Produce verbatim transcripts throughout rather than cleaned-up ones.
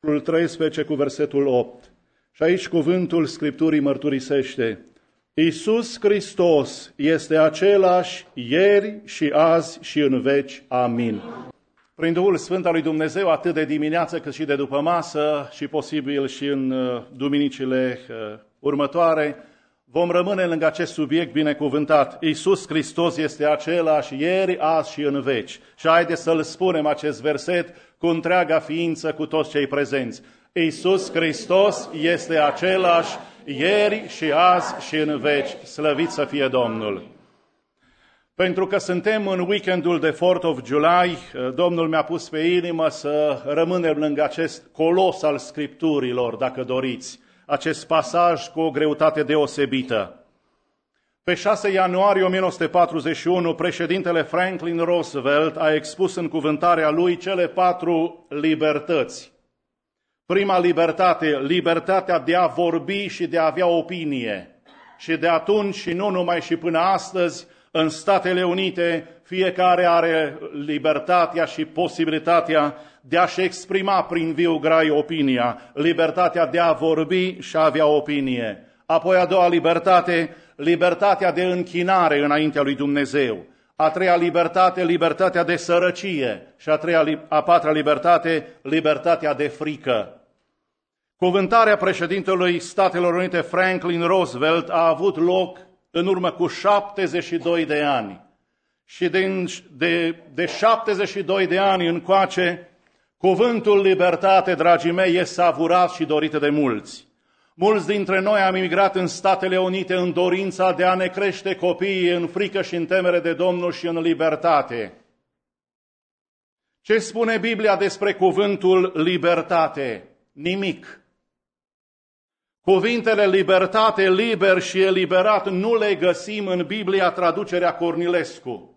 treisprezece cu versetul opt. Și aici cuvântul Scripturii mărturisește: Iisus Hristos este același ieri și azi și în veci. Amin. Prin Duhul Sfânt al lui Dumnezeu, atât de dimineață cât și de după masă și posibil și în duminicile următoare, vom rămâne lângă acest subiect binecuvântat. Iisus Hristos este același ieri, azi și în veci. Și haideți să-l spunem acest verset cu întreaga ființă, cu toți cei prezenți. Iisus Hristos este același ieri și azi și în veci. Slăvit să fie Domnul! Pentru că suntem în weekendul de fourth of July, Domnul mi-a pus pe inimă să rămânem lângă acest colos al Scripturilor, dacă doriți, acest pasaj cu o greutate deosebită. Pe șase ianuarie o mie nouă sute patruzeci și unu, președintele Franklin Roosevelt a expus în cuvântarea lui cele patru libertăți. Prima libertate, libertatea de a vorbi și de a avea opinie. Și de atunci și nu numai și până astăzi, în Statele Unite, fiecare are libertatea și posibilitatea de a-și exprima prin viu grai opinia, libertatea de a vorbi și a avea opinie. Apoi a doua libertate, libertatea de închinare înaintea lui Dumnezeu. A treia libertate, libertatea de sărăcie. Și a, treia, a patra libertate, libertatea de frică. Cuvântarea președintelui Statelor Unite Franklin Roosevelt a avut loc în urmă cu șaptezeci și doi de ani. Și de, de, de șaptezeci și doi de ani încoace, cuvântul libertate, dragii mei, e savurat și dorit de mulți. Mulți dintre noi am emigrat în Statele Unite în dorința de a ne crește copiii în frică și în temere de Domnul și în libertate. Ce spune Biblia despre cuvântul libertate? Nimic. Cuvintele libertate, liber și eliberat nu le găsim în Biblia traducerea Cornilescu.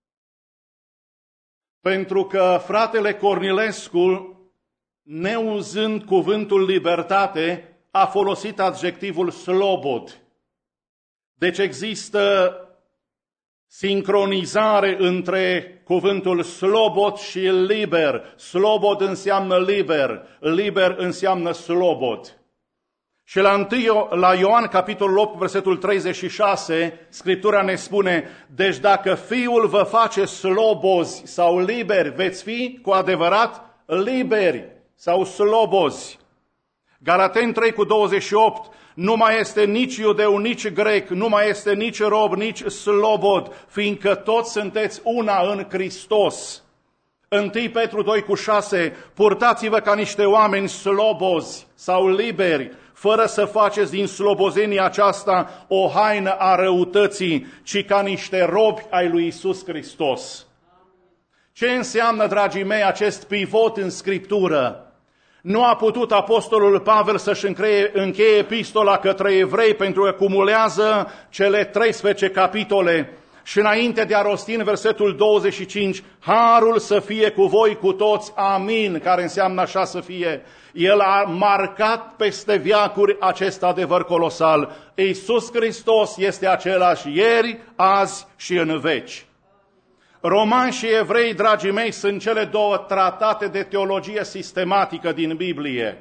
Pentru că fratele Cornilescu, neuzând cuvântul libertate, a folosit adjectivul slobod. Deci există sincronizare între cuvântul slobod și liber. Slobod înseamnă liber, liber înseamnă slobod. Și la, întâi, la Ioan, capitolul opt, versetul treizeci și șase, Scriptura ne spune: deci dacă Fiul vă face slobozi sau liberi, veți fi cu adevărat liberi sau slobozi. Galateni trei cu douăzeci și opt, nu mai este nici iudeu, nici grec, nu mai este nici rob, nici slobod, fiindcă toți sunteți una în Hristos. întâi Petru doi cu șase, purtați-vă ca niște oameni slobozi sau liberi, fără să faceți din slobozenia aceasta o haină a răutății, ci ca niște robi ai lui Iisus Hristos. Ce înseamnă, dragii mei, acest pivot în Scriptură? Nu a putut apostolul Pavel să-și încheie, încheie epistola către evrei pentru că cumulează cele treisprezece capitole. Și înainte de a rosti în versetul douăzeci și cinci, harul să fie cu voi cu toți, amin, care înseamnă așa să fie. El a marcat peste veacuri acest adevăr colosal. Iisus Hristos este același ieri, azi și în veci. Romani și evrei, dragii mei, sunt cele două tratate de teologie sistematică din Biblie.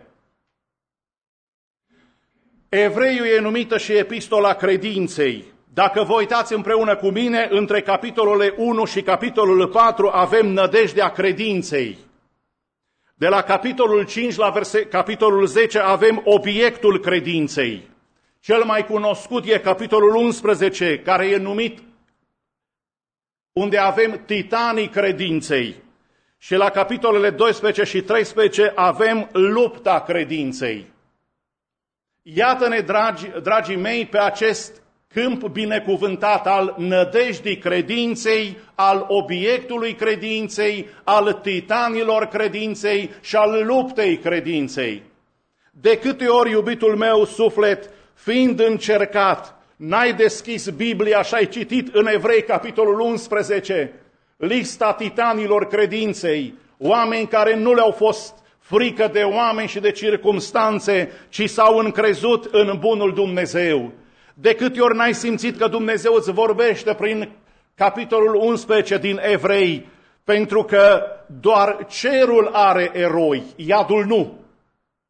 Evreiul e numită și epistola credinței. Dacă vă uitați împreună cu mine, între capitolele unu și capitolul patru avem nădejdea credinței. De la capitolul cinci la verse, capitolul zece avem obiectul credinței. Cel mai cunoscut e capitolul unsprezece, care e numit, unde avem titanii credinței. Și la capitolele doisprezece și treisprezece avem lupta credinței. Iată-ne, dragi, dragii mei, pe acest câmp binecuvântat al nădejdii credinței, al obiectului credinței, al titanilor credinței și al luptei credinței. De câte ori, iubitul meu suflet, fiind încercat, n-ai deschis Biblia și ai citit în Evrei, capitolul unsprezece, lista titanilor credinței, oameni care nu le-au fost frică de oameni și de circumstanțe, ci s-au încrezut în bunul Dumnezeu. De câte ori n-ai simțit că Dumnezeu îți vorbește prin capitolul unsprezece din Evrei, pentru că doar cerul are eroi, iadul nu.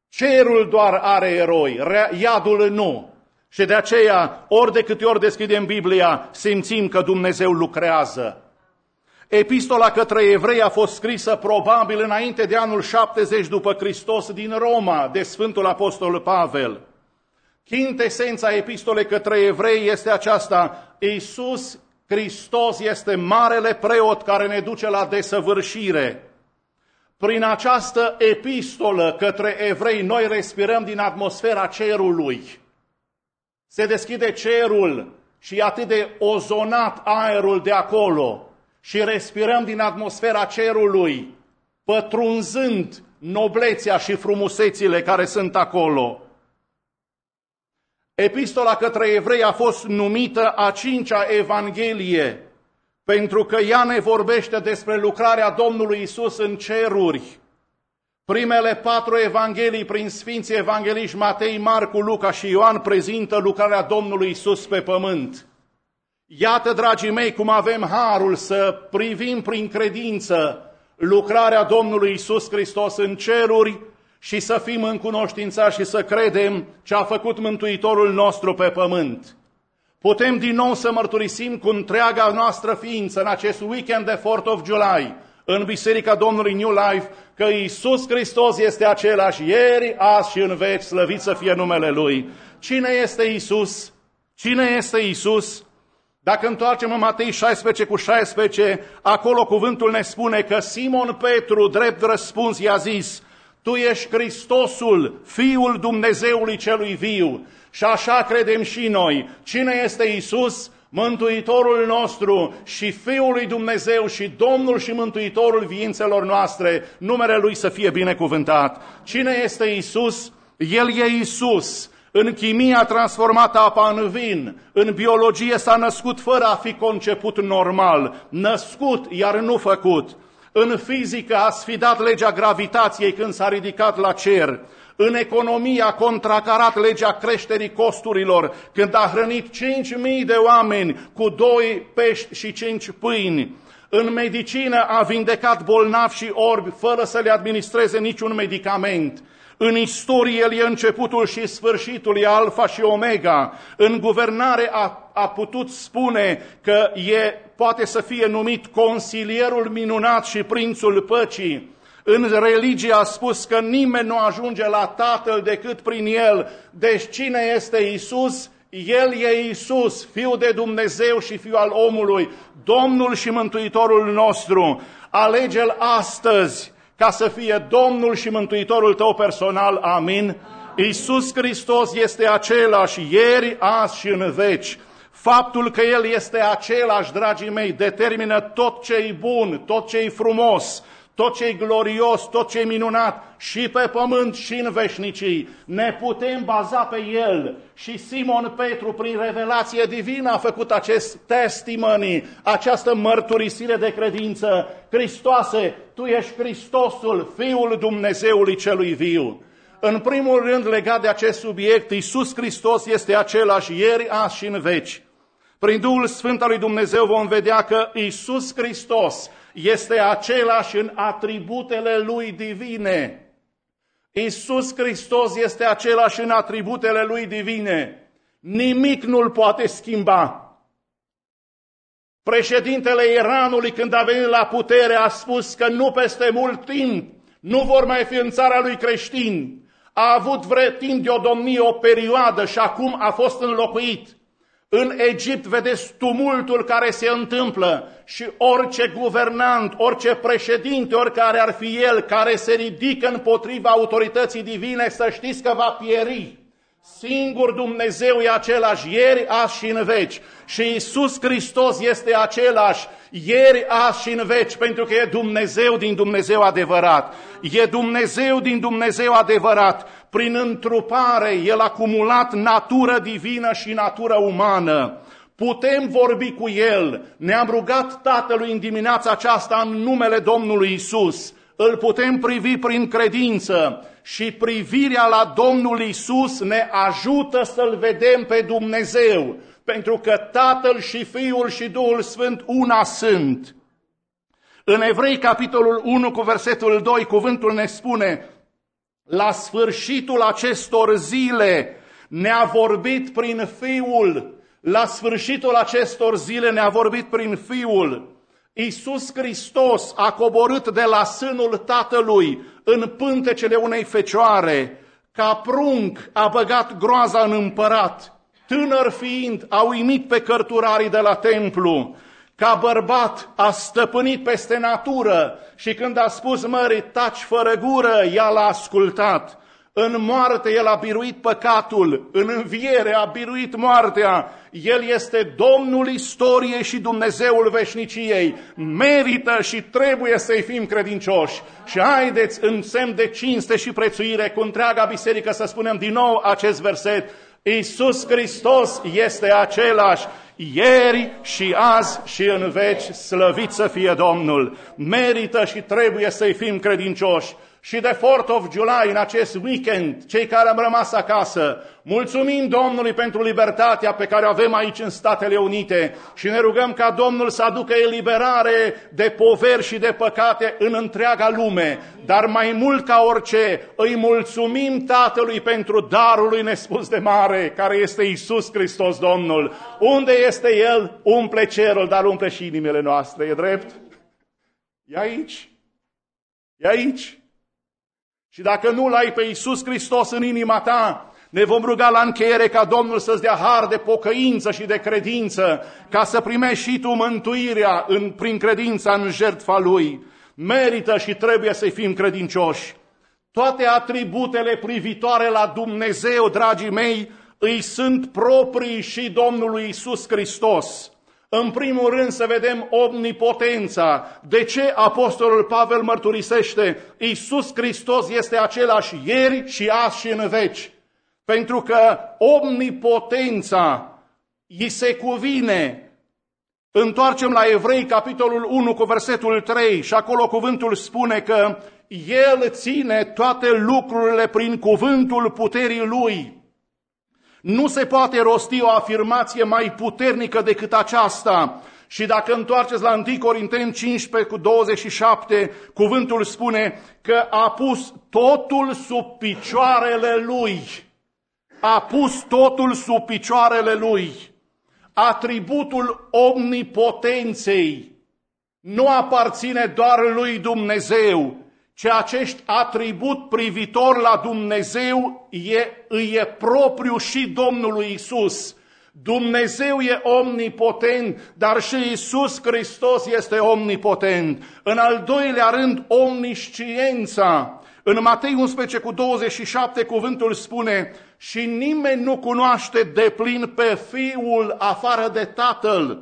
Cerul doar are eroi, iadul nu. Și de aceea, ori de câte ori deschidem Biblia, simțim că Dumnezeu lucrează. Epistola către evrei a fost scrisă probabil înainte de anul șaptezeci după Hristos din Roma, de Sfântul Apostol Pavel. Chintesența epistolei către evrei este aceasta: Iisus Hristos este marele preot care ne duce la desăvârșire. Prin această epistolă către evrei noi respirăm din atmosfera cerului. Se deschide cerul și e atât de ozonat aerul de acolo și respirăm din atmosfera cerului, pătrunzând noblețea și frumusețile care sunt acolo. Epistola către evrei a fost numită a cincea Evanghelie, pentru că ea ne vorbește despre lucrarea Domnului Isus în ceruri. Primele patru evanghelii prin Sfinții Evangeliști Matei, Marcu, Luca și Ioan prezintă lucrarea Domnului Isus pe pământ. Iată, dragii mei, cum avem harul să privim prin credință lucrarea Domnului Isus Hristos în ceruri și să fim încunoștințați și să credem ce a făcut Mântuitorul nostru pe pământ. Putem din nou să mărturisim cu întreaga noastră ființă în acest weekend de fourth of July, în Biserica Domnului New Life, că Iisus Hristos este același ieri, azi și în veci, slăvit să fie numele Lui. Cine este Iisus? Cine este Iisus? Dacă întoarcem în Matei șaisprezece cu șaisprezece, acolo cuvântul ne spune că Simon Petru, drept răspuns, i-a zis: Tu ești Hristosul, Fiul Dumnezeului celui viu. Și așa credem și noi. Cine este Iisus? Mântuitorul nostru și Fiul lui Dumnezeu și Domnul și Mântuitorul ființelor noastre, numele Lui să fie binecuvântat. Cine este Iisus? El e Iisus. În chimie a transformat apa în vin, în biologie s-a născut fără a fi conceput normal, născut, iar nu făcut. În fizică a sfidat legea gravitației când s-a ridicat la cer. În economie a contracarat legea creșterii costurilor când a hrănit cinci mii de oameni cu doi pești și cinci pâini. În medicină a vindecat bolnavi și orbi fără să le administreze niciun medicament. În istorie el e începutul și sfârșitul, e alfa și omega. În guvernare a, a putut spune că e, poate să fie numit consilierul minunat și prințul păcii. În religie a spus că nimeni nu ajunge la Tatăl decât prin El. Deci cine este Iisus? El e Iisus, Fiul de Dumnezeu și Fiul al omului, Domnul și Mântuitorul nostru. Alege-L astăzi ca să fie Domnul și Mântuitorul tău personal. Amin. Iisus Hristos este același ieri, azi și în veci. Faptul că El este același, dragii mei, determină tot ce-i bun, tot ce-i frumos, tot ce-i glorios, tot ce-i minunat, și pe pământ și în veșnicii. Ne putem baza pe El. Și Simon Petru, prin revelație divină, a făcut acest testimony, această mărturisire de credință. Hristoase, Tu ești Hristosul, Fiul Dumnezeului celui viu. În primul rând, legat de acest subiect, Iisus Hristos este același ieri, azi și în veci. Prin Duhul Sfânt al lui Dumnezeu vom vedea că Iisus Hristos este același în atributele Lui divine. Iisus Hristos este același în atributele Lui divine. Nimic nu-L poate schimba. Președintele Iranului, când a venit la putere, a spus că nu peste mult timp nu vor mai fi în țara lui creștini. A avut vreo timp de o domnie, o perioadă, și acum a fost înlocuit. În Egipt vedeți tumultul care se întâmplă și orice guvernant, orice președinte, oricare ar fi el, care se ridică împotriva autorității divine, să știți că va pieri. Singur Dumnezeu e același ieri, azi și în veci. Și Iisus Hristos este același ieri, azi și în veci, pentru că e Dumnezeu din Dumnezeu adevărat. E Dumnezeu din Dumnezeu adevărat. Prin întrupare, El a acumulat natură divină și natură umană. Putem vorbi cu El. Ne-am rugat Tatălui în dimineața aceasta în numele Domnului Iisus. Îl putem privi prin credință și privirea la Domnul Iisus ne ajută să-L vedem pe Dumnezeu, pentru că Tatăl și Fiul și Duhul Sfânt una sunt. În Evrei, capitolul unu, cu versetul doi, cuvântul ne spune: la sfârșitul acestor zile ne-a vorbit prin Fiul. La sfârșitul acestor zile ne-a vorbit prin Fiul. Iisus Hristos a coborât de la sânul Tatălui în pântecele unei fecioare. Ca prunc a băgat groaza în împărat. Tânăr fiind, a uimit pe cărturarii de la templu. Ca bărbat a stăpânit peste natură și când a spus mării, taci fără gură, ea l-a ascultat. În moarte El a biruit păcatul, în înviere a biruit moartea. El este Domnul istoriei și Dumnezeul veșniciei. Merită și trebuie să-i fim credincioși. Și haideți în semn de cinste și prețuire cu întreaga biserică să spunem din nou acest verset. Iisus Hristos este același ieri și azi și în veci, slăvit să fie Domnul. Merită și trebuie să-i fim credincioși. Și de fourth of July, în acest weekend, cei care am rămas acasă, mulțumim Domnului pentru libertatea pe care o avem aici în Statele Unite și ne rugăm ca Domnul să aducă eliberare de poveri și de păcate în întreaga lume. Dar mai mult ca orice, îi mulțumim Tatălui pentru darul lui nespus de mare, care este Iisus Hristos Domnul. Unde este El, umple cerul, dar umple și inimile noastre. E drept? E aici. E aici. Și dacă nu l-ai pe Iisus Hristos în inima ta, ne vom ruga la încheiere ca Domnul să-ți dea har de pocăință și de credință, ca să primești și tu mântuirea în, prin credința în jertfa Lui. Merită și trebuie să-i fim credincioși. Toate atributele privitoare la Dumnezeu, dragii mei, îi sunt proprii și Domnului Iisus Hristos. În primul rând să vedem omnipotența. De ce Apostolul Pavel mărturisește? Iisus Hristos este același ieri și azi și în veci. Pentru că omnipotența îi se cuvine. Întoarcem la Evrei, capitolul unu, cu versetul trei, și acolo cuvântul spune că El ține toate lucrurile prin cuvântul puterii Lui. Nu se poate rosti o afirmație mai puternică decât aceasta. Și dacă întoarceți la întâi Corinteni cincisprezece cu douăzeci și șapte, cuvântul spune că a pus totul sub picioarele Lui. A pus totul sub picioarele Lui. Atributul omnipotenței nu aparține doar lui Dumnezeu, ci acest atribut privitor la Dumnezeu e, îi e propriu și Domnului Iisus. Dumnezeu e omnipotent, dar și Iisus Hristos este omnipotent. În al doilea rând, omnisciența. În Matei unsprezece cu douăzeci și șapte cuvântul spune: și nimeni nu cunoaște deplin pe Fiul afară de Tatăl.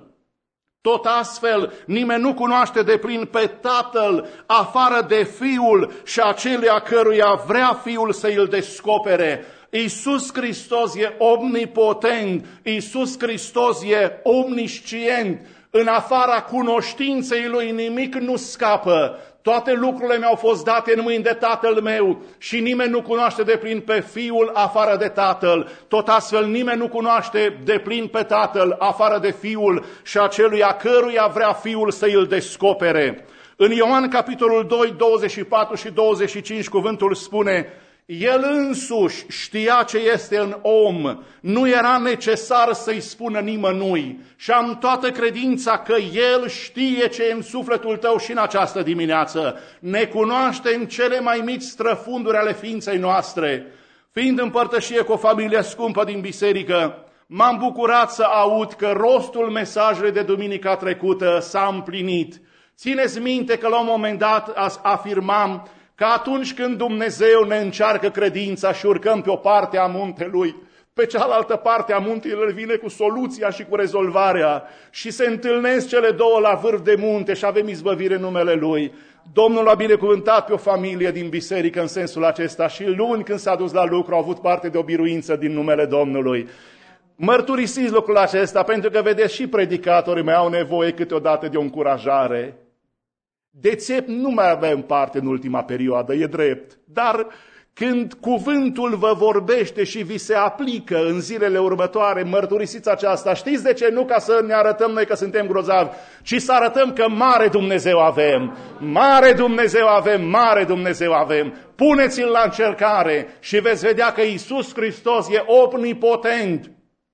Tot astfel, nimeni nu cunoaște deplin pe Tatăl afară de Fiul și acelea căruia vrea Fiul să îl descopere. Iisus Hristos e omnipotent, Iisus Hristos e omniscient. În afara cunoștinței Lui nimic nu scapă. Toate lucrurile mi-au fost date în mâini de Tatăl meu și nimeni nu cunoaște deplin pe Fiul afară de Tatăl. Tot astfel nimeni nu cunoaște deplin pe Tatăl afară de Fiul și aceluia căruia vrea Fiul să îl descopere. În Ioan capitolul doi, douăzeci și patru și douăzeci și cinci cuvântul spune: El însuși știa ce este în om, nu era necesar să-i spună nimănui și am toată credința că El știe ce e în sufletul tău și în această dimineață. Ne cunoaște în cele mai mici străfunduri ale ființei noastre. Fiind în părtășie cu o familie scumpă din biserică, m-am bucurat să aud că rostul mesajului de duminica trecută s-a împlinit. Țineți minte că la un moment dat afirmam că atunci când Dumnezeu ne încearcă credința și urcăm pe o parte a muntelui, pe cealaltă parte a muntelui vine cu soluția și cu rezolvarea și se întâlnesc cele două la vârf de munte și avem izbăvire în numele Lui. Domnul a binecuvântat pe o familie din biserică în sensul acesta și luni când s-a dus la lucru au avut parte de o biruință din numele Domnului. Mărturisiți lucrul acesta pentru că vedeți și predicatorii mai au nevoie câteodată de o încurajare. De țep nu mai avem parte în ultima perioadă, e drept, dar când cuvântul vă vorbește și vi se aplică în zilele următoare, mărturisiți aceasta. Știți de ce? Nu ca să ne arătăm noi că suntem grozavi, ci să arătăm că mare Dumnezeu avem, mare Dumnezeu avem, mare Dumnezeu avem. Puneți-l la încercare și veți vedea că Iisus Hristos e omnipotent,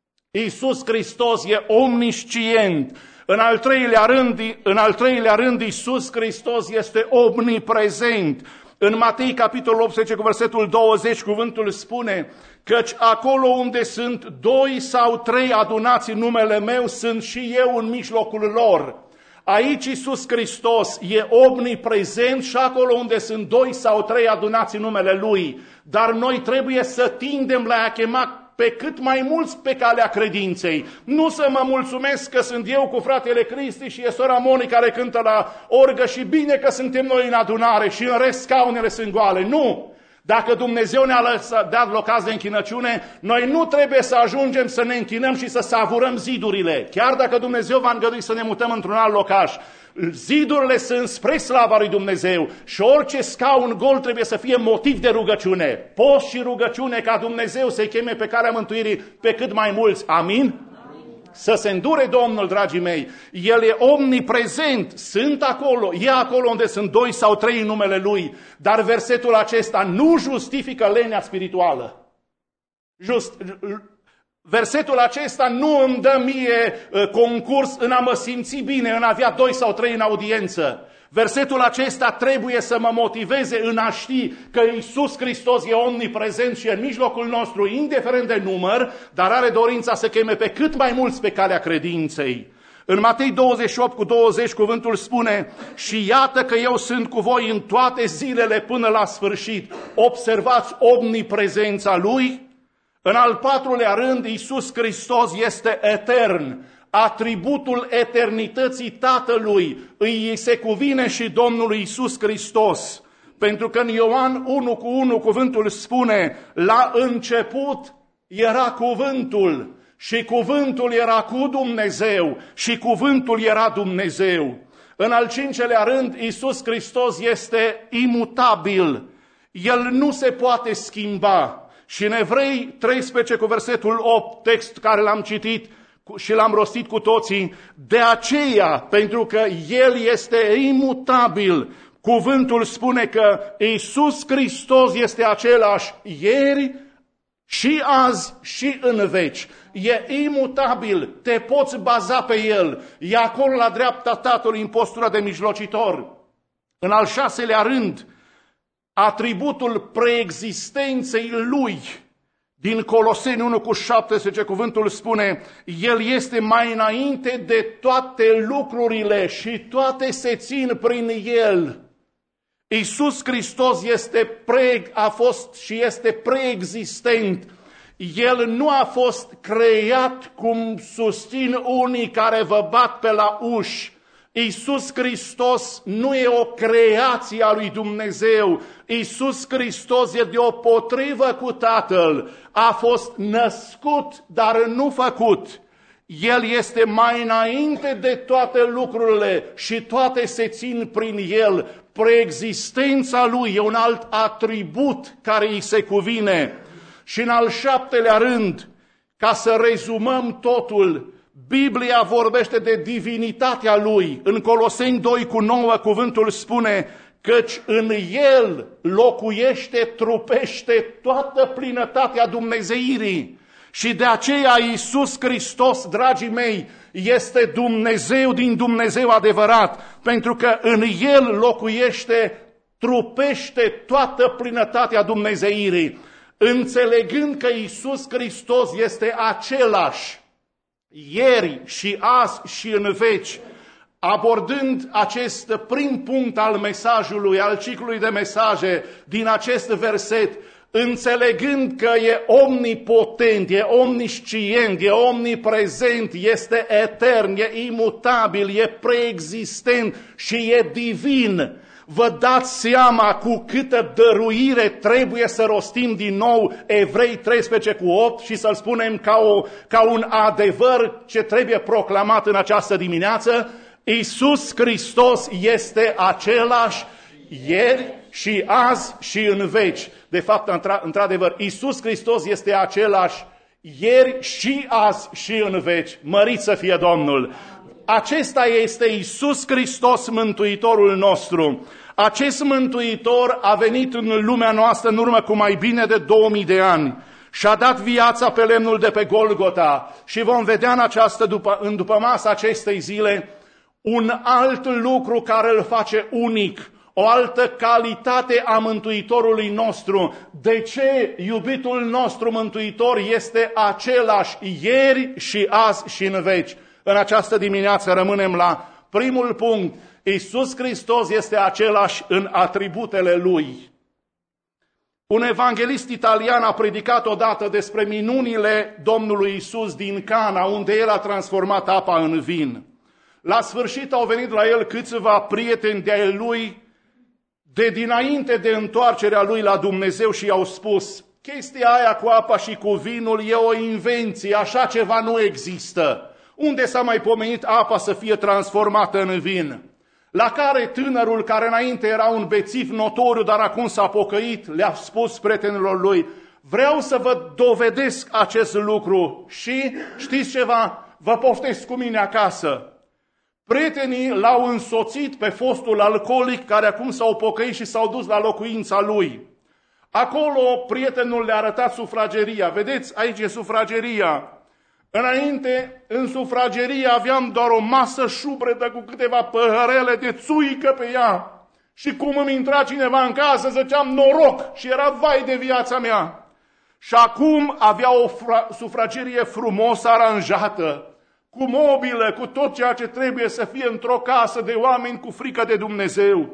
Iisus Hristos e omniscient. În al treilea rând, în al treilea rând Iisus Hristos este omniprezent. În Matei, capitolul optsprezece, cu versetul douăzeci, cuvântul spune: căci acolo unde sunt doi sau trei adunați în numele meu, sunt și eu în mijlocul lor. Aici Iisus Hristos e omniprezent și acolo unde sunt doi sau trei adunați în numele Lui. Dar noi trebuie să tindem la a chema pe cât mai mulți pe calea credinței. Nu să mă mulțumesc că sunt eu cu fratele Cristi și e sora Moni care cântă la orgă și bine că suntem noi în adunare și în rest scaunele sunt goale. Nu! Dacă Dumnezeu ne-a dat locați de închinăciune, noi nu trebuie să ajungem să ne închinăm și să savurăm zidurile. Chiar dacă Dumnezeu va îngădui să ne mutăm într-un alt locaș, zidurile sunt spre slava lui Dumnezeu și orice scaun gol trebuie să fie motiv de rugăciune. Post și rugăciune ca Dumnezeu să-i cheme pe calea mântuirii pe cât mai mulți. Amin? Să se îndure Domnul, dragii mei. El e omniprezent, sunt acolo, e acolo unde sunt doi sau trei în numele Lui. Dar versetul acesta nu justifică lenea spirituală. Just, versetul acesta nu îmi dă mie concurs în a mă simți bine, în a avea doi sau trei în audiență. Versetul acesta trebuie să mă motiveze în a ști că Iisus Hristos e omniprezent și e în mijlocul nostru, indiferent de număr, dar are dorința să cheme pe cât mai mulți pe calea credinței. În Matei douăzeci și opt cu douăzeci cuvântul spune: și iată că eu sunt cu voi în toate zilele până la sfârșit. Observați omniprezența Lui. În al patrulea rând, Iisus Hristos este etern. Atributul eternității Tatălui îi se cuvine și Domnului Iisus Hristos. Pentru că în Ioan unu cu unu cuvântul spune: la început era cuvântul și cuvântul era cu Dumnezeu și cuvântul era Dumnezeu. În al cincelea rând, Iisus Hristos este imutabil. El nu se poate schimba. Și în Evrei treisprezece cu versetul opt, text care l-am citit și l-am rostit cu toții, de aceea, pentru că El este imutabil, cuvântul spune că Iisus Hristos este același ieri și azi și în veci. E imutabil, te poți baza pe El, e acolo la dreapta Tatălui în postura de mijlocitor. În al șaselea rând, atributul preexistenței Lui. Din Coloseni unu cu șaptesprezece cuvântul spune: El este mai înainte de toate lucrurile și toate se țin prin El. Iisus Hristos este pre, a fost și este preexistent. El nu a fost creat cum susțin unii care vă bat pe la uși. Iisus Hristos nu e o creație a lui Dumnezeu. Iisus Hristos e deopotrivă cu Tatăl. A fost născut, dar nu făcut. El este mai înainte de toate lucrurile și toate se țin prin El. Preexistența Lui e un alt atribut care îi se cuvine. Și în al șaptelea rând, ca să rezumăm totul, Biblia vorbește de divinitatea Lui. În Coloseni doi cu nouă cuvântul spune: căci în El locuiește, trupește toată plinătatea dumnezeirii. Și de aceea Iisus Hristos, dragii mei, este Dumnezeu din Dumnezeu adevărat, pentru că în El locuiește, trupește toată plinătatea dumnezeirii. Înțelegând că Iisus Hristos este același ieri și azi și în veci, abordând acest prim punct al mesajului, al ciclului de mesaje din acest verset, înțelegând că e omnipotent, e omniscient, e omniprezent, este etern, e imutabil, e preexistent și e divin, vă dați seama cu câtă dăruire trebuie să rostim din nou Evrei treisprezece cu opt și să-l spunem ca, o, ca un adevăr ce trebuie proclamat în această dimineață? Iisus Hristos este același ieri și azi și în veci. De fapt, într-adevăr, Iisus Hristos este același ieri și azi și în veci. Mărit să fie Domnul! Acesta este Iisus Hristos, Mântuitorul nostru. Acest Mântuitor a venit în lumea noastră în urmă cu mai bine de două mii de ani și a dat viața pe lemnul de pe Golgota. Și vom vedea în, această, după, în după masa acestei zile un alt lucru care îl face unic, o altă calitate a Mântuitorului nostru. De ce iubitul nostru Mântuitor este același ieri și azi și în veci? În această dimineață rămânem la primul punct. Iisus Hristos este același în atributele Lui. Un evanghelist italian a predicat odată despre minunile Domnului Iisus din Cana, unde El a transformat apa în vin. La sfârșit au venit la El câțiva prieteni de-ai Lui, de dinainte de întoarcerea Lui la Dumnezeu, și i-au spus: chestia aia cu apa și cu vinul e o invenție, așa ceva nu există. Unde s-a mai pomenit apa să fie transformată în vin? La care tânărul, care înainte era un bețiv notoriu, dar acum s-a pocăit, le-a spus prietenilor lui: vreau să vă dovedesc acest lucru și, știți ceva, vă poftesc cu mine acasă. Prietenii l-au însoțit pe fostul alcoolic, care acum s-au pocăit, și s-au dus la locuința lui. Acolo prietenul le-a arătat sufrageria. Vedeți, aici e sufrageria. Înainte, în sufragerie, aveam doar o masă șubredă cu câteva păhărele de țuică pe ea. Și cum îmi intra cineva în casă, ziceam noroc, și era vai de viața mea. Și acum avea o sufragerie frumos aranjată, cu mobilă, cu tot ceea ce trebuie să fie într-o casă de oameni cu frică de Dumnezeu.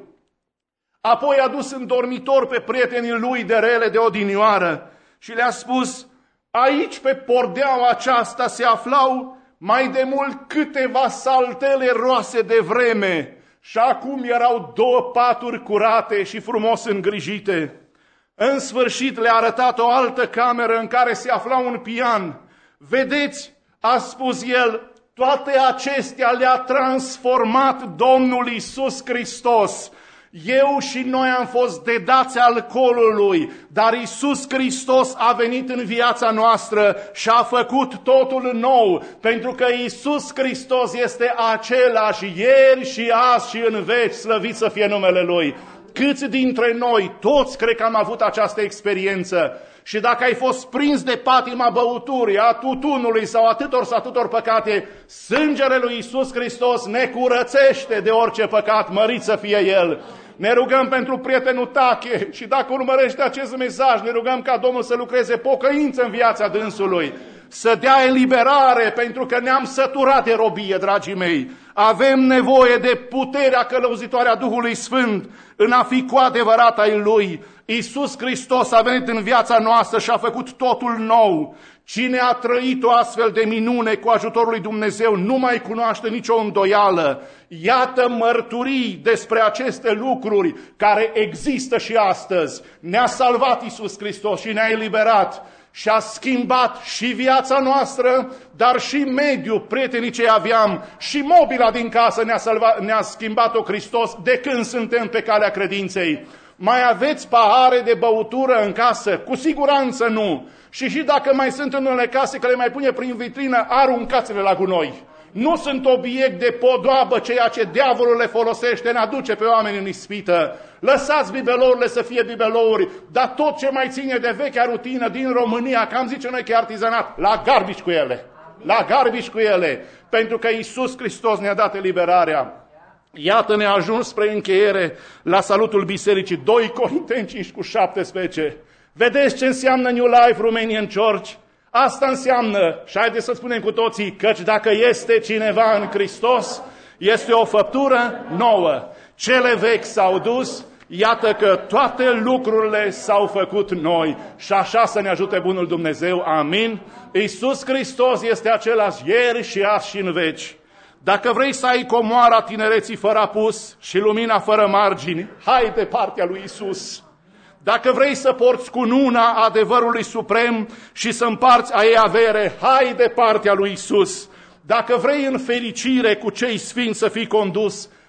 Apoi a dus în dormitor pe prietenii lui de rele de odinioară și le-a spus: aici, pe pordeaua aceasta, se aflau mai de mult câteva saltele roase de vreme și acum erau două paturi curate și frumos îngrijite. În sfârșit le-a arătat o altă cameră în care se afla un pian. Vedeți, a spus el, toate acestea le-a transformat Domnul Iisus Hristos. Eu și noi am fost dedați alcoolului, dar Iisus Hristos a venit în viața noastră și a făcut totul nou, pentru că Iisus Hristos este același ieri și azi și în veci, slăvit să fie numele Lui. Câți dintre noi, toți cred că am avut această experiență. Și dacă ai fost prins de patima băuturii, a tutunului sau atâtor sau atâtor păcate, sângele lui Iisus Hristos ne curățește de orice păcat, mărit să fie El. Ne rugăm pentru prietenul Tache și dacă urmărește acest mesaj, ne rugăm ca Domnul să lucreze pocăință în viața dânsului, să dea eliberare, pentru că ne-am săturat de robie, dragii mei. Avem nevoie de puterea călăuzitoare a Duhului Sfânt în a fi cu adevărat ai Lui. Iisus Hristos a venit în viața noastră și a făcut totul nou. Cine a trăit o astfel de minune cu ajutorul lui Dumnezeu nu mai cunoaște nicio îndoială. Iată mărturii despre aceste lucruri care există și astăzi. Ne-a salvat Iisus Hristos și ne-a eliberat și a schimbat și viața noastră, dar și mediul, prietenii ce aveam, și mobila din casă ne-a, salvat, ne-a schimbat-o Hristos de când suntem pe calea credinței. Mai aveți pahare de băutură în casă? Cu siguranță nu. Și și dacă mai sunt în unele case că le mai pune prin vitrină, aruncați-le la gunoi. Nu sunt obiect de podoabă ceea ce diavolul le folosește în a duce pe oameni în ispită. Lăsați bibelourile să fie bibelouri, dar tot ce mai ține de vechea rutină din România, că am zice noi că e artizanat, la garbici cu ele. La garbici cu ele. Pentru că Iisus Hristos ne-a dat eliberarea. Iată, ne-a ajuns spre încheiere la salutul bisericii, doi Corinteni cinci cu șaptesprezece. Vedeți ce înseamnă New Life Romanian Church? Asta înseamnă, și haideți să spunem cu toții, căci dacă este cineva în Hristos, este o făptură nouă. Cele vechi s-au dus, iată că toate lucrurile s-au făcut noi. Și așa să ne ajute bunul Dumnezeu, amin. Iisus Hristos este același ieri și azi și în veci. Dacă vrei să ai comoara tinereții fără apus și lumina fără margini, hai de partea lui Iisus. Dacă vrei să porți cununa adevărului suprem și să împarți a ei avere, hai de partea lui Iisus. Dacă vrei în fericire cu cei sfinți să fii condus,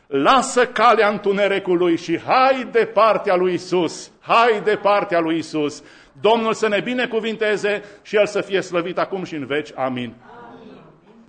lasă calea întunericului și hai de partea lui Isus, hai de partea lui Isus. Domnul să ne binecuvinteze și El să fie slăvit acum și în veci. Amin.